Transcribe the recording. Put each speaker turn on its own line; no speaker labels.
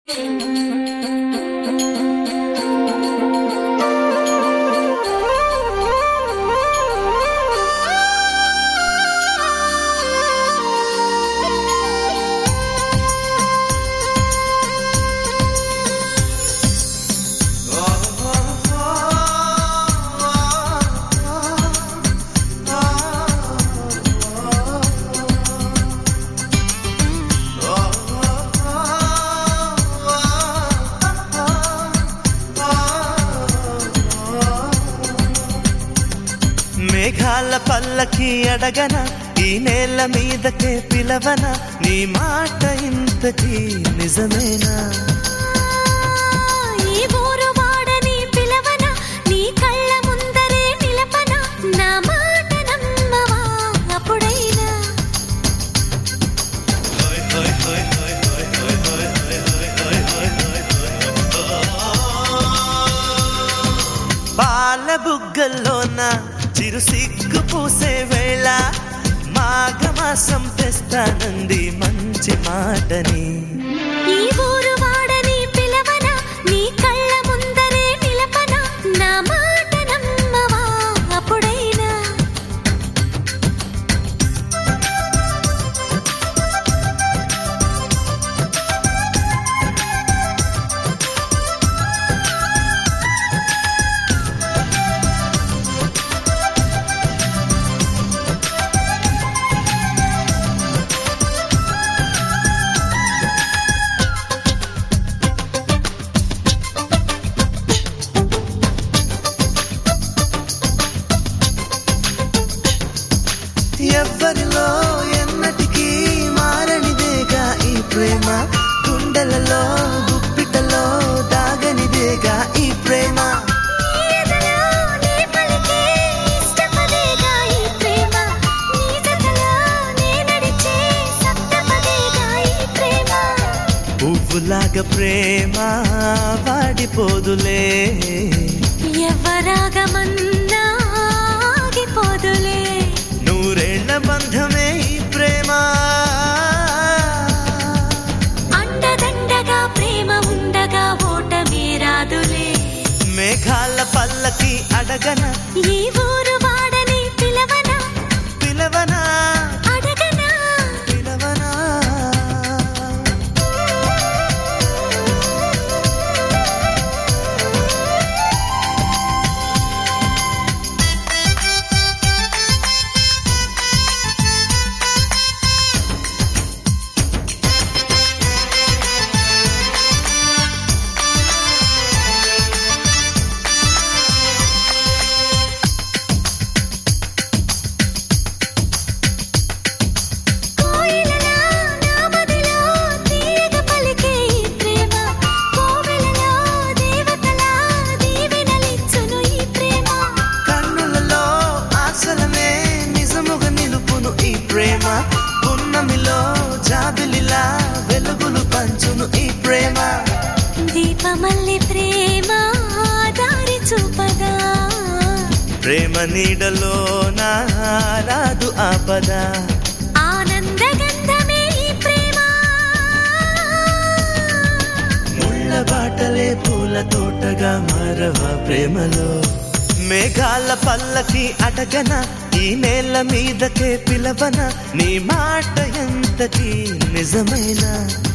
మేఘాల పల్లకి అడగన ఈ నేల మీదకే పిలవన నీ మాట ఇంతకీ నిజమేనా?
ఈ ఊరు వాడని పిలవన నీ కళ్ళ ముందరే నిలపన నా మాట నమ్మవా అప్పుడైనా?
పాల బుగ్గల్లోన చిరు సిగ్గు పూసే వేళ మాఘమాసం తెస్తానంది మంచి మాటని.
ఈ ఊరు వాడని పిలవన నీ కళ్ళ ముందరే నిలపన నా మాట నమ్మవా అప్పుడైనా?
ఎవ్వరిలో ఎన్నటికీ మారనిదేగా ఈ ప్రేమ, గుండెలలో గుప్పిటలో దాగనిదేగా ఈ ప్రేమ.
ఎదలో నీ పలికే ఇష్టపదేగా ఈ ప్రేమ, నీ జతలో నే నడిచే సప్తపదేగా ఈ ప్రేమ.
పువ్వులాగా ప్రేమ వాడిపోదులే,
ఎవరాగమన్నా ఆగిపోదులే.
నూరేళ్ల బంధమే ఈ ప్రేమ.
అండదండగా ప్రేమ ఉండగా ఓటమే రాదులే.
మేఘాల పల్లకి అడగన
ఈ ఊరు వాడని పిలవన
పిలవనా
అడగనా?
పిలవనా?
కోయిలలా నా మదిలో తీయగా పలికే ఈ ప్రేమ, కోవెలలో దేవతలా దీవెనలిచ్చును ఈ ప్రేమ.
కన్నులలో ఆశలమే నిజముగా నిలుపును ఈ ప్రేమ, పున్నమిలో జాబిలిలా వెలుగులు పంచును ఈ ప్రేమ.
దీపమల్లి ప్రేమ దారి చూపగా,
ప్రేమ నీడలో నారాదు ఆపద,
ఆనందగంధమే ఈ ప్రేమ.
ముళ్ళ బాటలే పూల తోటగా మారవా ప్రేమలో. మేఘాల పల్లకి అడగన ఈ నేల మీదకే పిలవన నీ మాట ఎంతకీ నిజమైనా?